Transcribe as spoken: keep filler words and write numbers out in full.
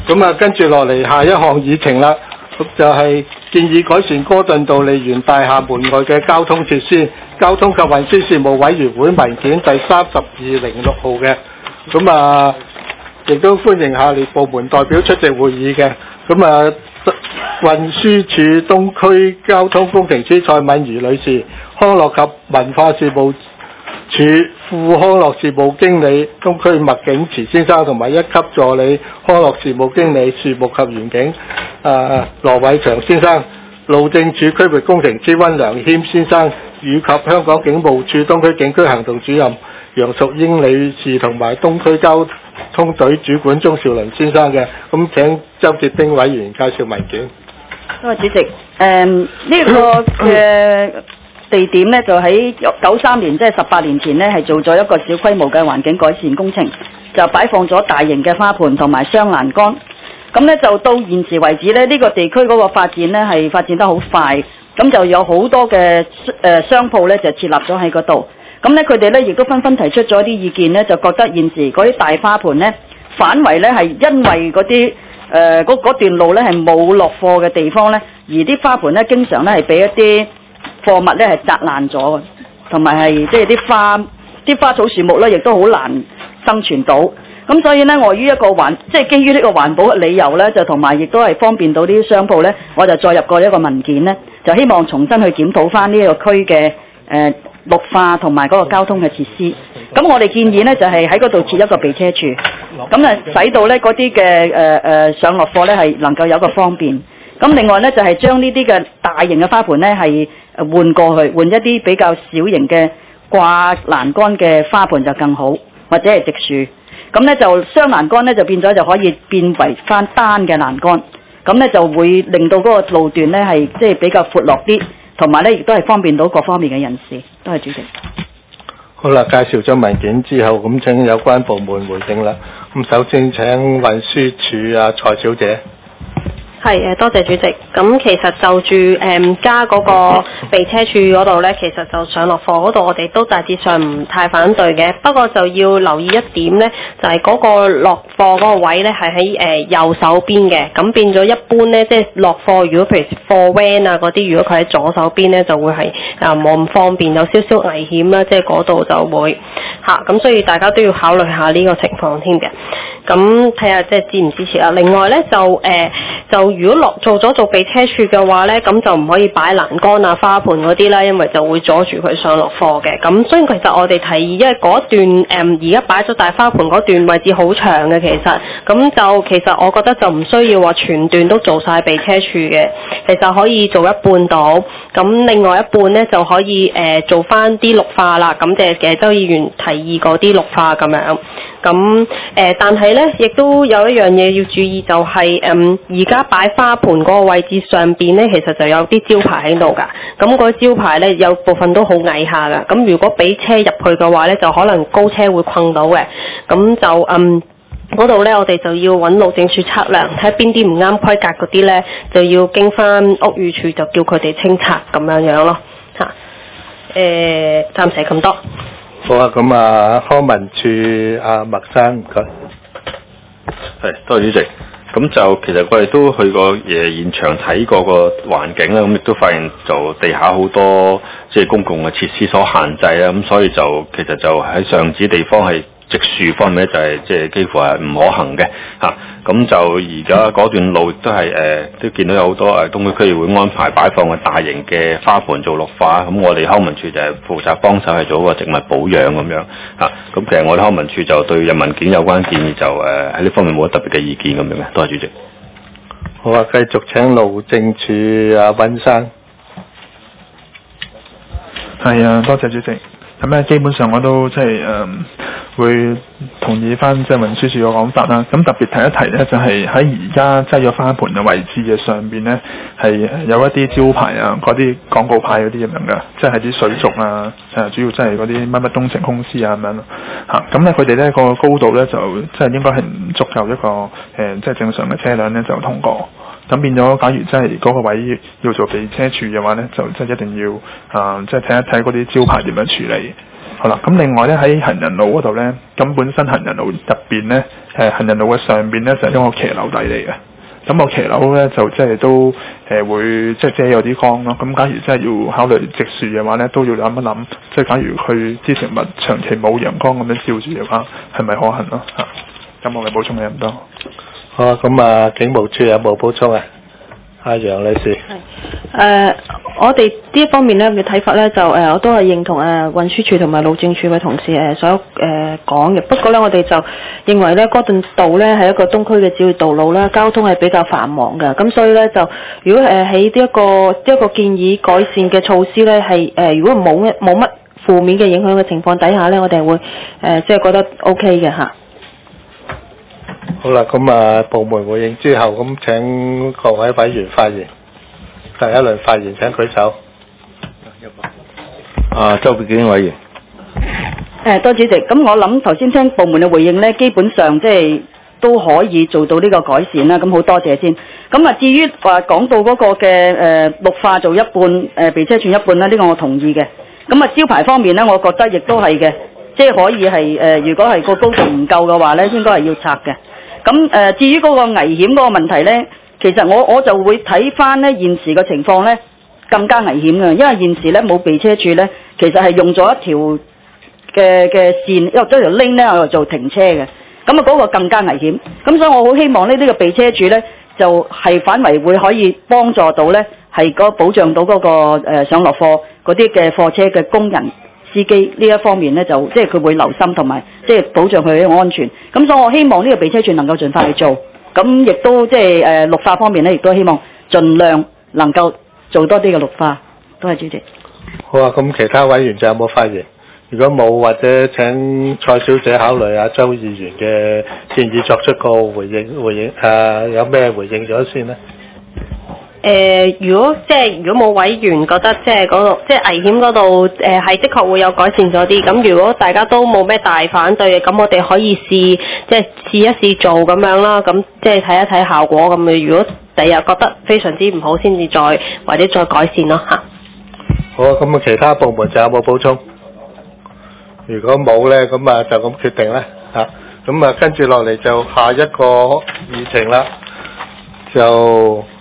咁啊，跟住落嚟下一項議程啦，咁就係建議改善哥頓道利園大廈門外嘅交通設施。交通及運輸事務委員會文件第三十二零六號嘅，咁啊，亦都歡迎下列部門代表出席會議嘅。咁啊，運輸署東區交通工程師蔡敏如女士，康樂及文化事務署副康樂事務經理東區麥景慈先生，同埋一級助理康樂事務經理樹木及園景啊羅偉祥先生，路政署區域工程師溫良謙先生，以及香港警務處東區警區行動主任楊淑英女士，同埋東區交通隊主管鍾兆倫先生嘅。咁請周潔丁委員介紹文件。 多謝主席。誒、嗯、呢、這個嘅地點呢，就喺九三年，即係十八年前呢，係做咗一個小規模嘅環境改善工程，就擺放咗大型嘅花盆同埋雙欄杆。咁呢，就到現時為止呢，呢、這個地區嗰個發展呢，係發展得好快。咁就有好多嘅誒商鋪咧，就設立咗喺嗰度。咁咧，佢哋咧亦都紛紛提出咗啲意見咧，就覺得現時嗰啲大花盆咧，反為咧係因為嗰啲誒嗰嗰段路咧係冇落貨嘅地方咧，而啲花盆咧經常咧係俾一啲貨物咧係砸爛咗嘅，同埋係即係啲花啲花草樹木咧，亦都好難生存到。咁所以呢，礙於一個環，即係基於呢個環保嘅理由呢，就同埋亦都係方便到呢啲商鋪呢，我就再入過一個文件呢，就希望重新去檢討翻呢個區嘅誒綠化同埋嗰個交通嘅設施。咁我哋建議呢，就係喺嗰度設一個備車處，咁啊使到呢嗰啲嘅誒誒上落貨呢係能夠有個方便。咁另外呢，就係將呢啲嘅大型嘅花盆呢係換過去，換一啲比較小型嘅掛欄杆嘅花盆就更好，或者係植樹。咁咧就雙欄杆咧就變咗就可以變為翻單嘅欄杆，咁咧就會令到嗰個路段咧係即係比較闊落啲，同埋咧亦都係方便到各方面嘅人士。多謝主席。 好啦，介紹咗文件之後，咁請有關部門回應啦。咁首先請運輸署啊蔡小姐。 係誒，多謝主席。咁其實就住誒加嗰個備車處嗰度呢，其實就上落貨嗰度，我哋都大致上唔太反對嘅。不過就要留意一點呢，就係、是、嗰個落貨嗰個位呢，係喺誒右手邊嘅。咁變咗一般呢，即係落貨，如果譬如貨 van 啊嗰啲，如果佢喺左手邊呢，就會係啊冇咁方便，有少少危險啦。即係嗰度就會嚇，咁、啊、所以大家都要考慮下呢個情況添嘅。咁睇下即係支唔支持啦。另外呢，就誒、呃、就。如果落做咗做備車處嘅話呢，咁就唔可以擺欄杆啊、花盆嗰啲啦，因為就會阻住佢上落貨嘅。咁所以其實我哋提議，因為嗰段誒而家擺咗大花盆嗰段位置好長嘅，其實咁就其實我覺得就唔需要話全段都做晒備車處嘅，其實可以做一半到，咁另外一半呢，就可以誒、呃、做翻啲綠化啦。咁嘅嘅周議員提議嗰啲綠化咁樣。咁誒、呃，但係咧，亦都有一樣嘢要注意，就係誒而家擺花盆嗰個位置上邊咧，其實就有啲招牌喺度㗎。咁嗰啲招牌咧，有部分都好矮下㗎。咁如果俾車入去嘅話咧，就可能高車會困到嘅。咁就嗯嗰度咧，我哋就要揾路政署測量，睇邊啲唔啱規格嗰啲咧，就要經翻屋宇署就叫佢哋清拆咁樣樣咯。嚇、啊，誒、呃，暫時咁多。 好啊，咁啊，康文署阿麥生，唔該。 係，多謝主席。咁就其實我哋都去過誒現場睇過個環境啦，咁亦都發現就地下好多即係公共嘅設施所限制啦，咁所以就其實就喺上址地方係植樹方面咧，就係即係幾乎係唔可行嘅嚇。咁就而家嗰段路都係誒、呃、都見到有好多誒東區區議會安排擺放嘅大型嘅花盆做綠化，咁我哋康文署就係負責幫手係做個植物保養咁樣嚇。咁其實我哋康文署就對人文件有關建議就誒喺呢方面冇乜特別嘅意見咁樣嘅。多謝主席。 好啊，繼續請路政署阿溫生。 係啊，多謝主席。咁咧，基本上我都即係誒會同意翻即係運輸署嘅講法啦。咁特別提一提咧，就係喺而家擠咗花盆嘅位置嘅上邊咧，係有一啲招牌啊，嗰啲廣告牌嗰啲咁樣嘅，即係啲水族啊，誒主要即係嗰啲乜乜東城公司啊咁樣咯嚇。咁咧佢哋咧個高度咧就即係應該係唔足夠一個誒、呃、即係正常嘅車輛咧就通過。咁變咗，假如真係嗰個位要做備車處嘅話咧，就即係一定要啊、呃，即係睇一睇嗰啲招牌點樣處理。 好啦，咁另外咧喺行人路嗰度咧，咁本身行人路入邊咧，誒行人路嘅上邊咧就係、是、一個騎樓底嚟嘅。咁個騎樓咧就即係都誒、呃、會即係遮有啲光咯。咁假如真係要考慮植樹嘅話咧，都要諗一諗，即係假如佢啲植物長期冇陽光咁樣照住嘅話，係咪可行咯？嚇、啊，咁我嘅補充係咁多。 好啊，咁啊警務處有冇補充啊？阿楊女士。 係誒、呃，我哋呢一方面咧嘅睇法咧，就誒、呃、我都係認同誒運輸署同埋路政署嘅同事誒、呃、所誒講嘅。不過咧，我哋就認為咧，哥頓道咧係一個東區嘅主要道路啦，交通係比較繁忙嘅。咁所以咧，就如果誒喺呢一個呢一個建議改善嘅措施咧，係誒、呃、如果冇乜冇乜負面嘅影響嘅情況底下咧，我哋會誒、呃、即係覺得 O K 嘅嚇。 好啦，咁啊部門回應之後，咁請各位委員發言。第一輪發言請舉手。 啊，周浩鼎委員。 誒，多主席。咁我諗頭先聽部門嘅回應咧，基本上即係都可以做到呢個改善啦。咁好多謝先。咁啊，至於話講到嗰個嘅誒綠化做一半，誒避車處一半啦，呢個我同意嘅。咁啊，招牌方面咧，我覺得亦都係嘅，即係可以係誒，如果係個高度唔夠嘅話咧，應該係要拆嘅。咁誒，至於嗰個危險嗰個問題咧，其實我我就會睇翻咧現時嘅情況咧更加危險嘅，因為現時咧冇避車處咧，其實係用咗一條嘅嘅線，因為咗條 lane 咧嚟做停車嘅，咁啊嗰個更加危險。咁所以我好希望呢呢個避車處咧就係反為會可以幫助到咧係嗰保障到嗰個誒上落貨嗰啲嘅貨車嘅工人。司機呢一方面咧就即係佢會留心同埋即係保障佢嘅安全，咁所以我希望呢個避車處能夠盡快去做，咁亦都即係誒綠化方面咧，亦都希望盡量能夠做多啲嘅綠化。多謝主席。 好啊，咁其他委員就有冇發言？如果冇，或者請蔡小姐考慮下周議員嘅建議作出個回應，回應誒、啊、有咩回應咗先呢？ 誒、呃，如果即係如果冇委員覺得即係嗰度即係危險嗰度誒係的確會有改善咗啲，咁如果大家都冇咩大反對嘅，咁我哋可以試即係試一試做咁樣啦，咁即係睇一睇效果咁嘅。如果第日覺得非常之唔好，先至再或者再改善咯嚇。 好啊，咁啊其他部門就有冇補充？如果冇咧，咁啊就咁決定啦嚇。咁啊跟住落嚟就下一個議程啦，就。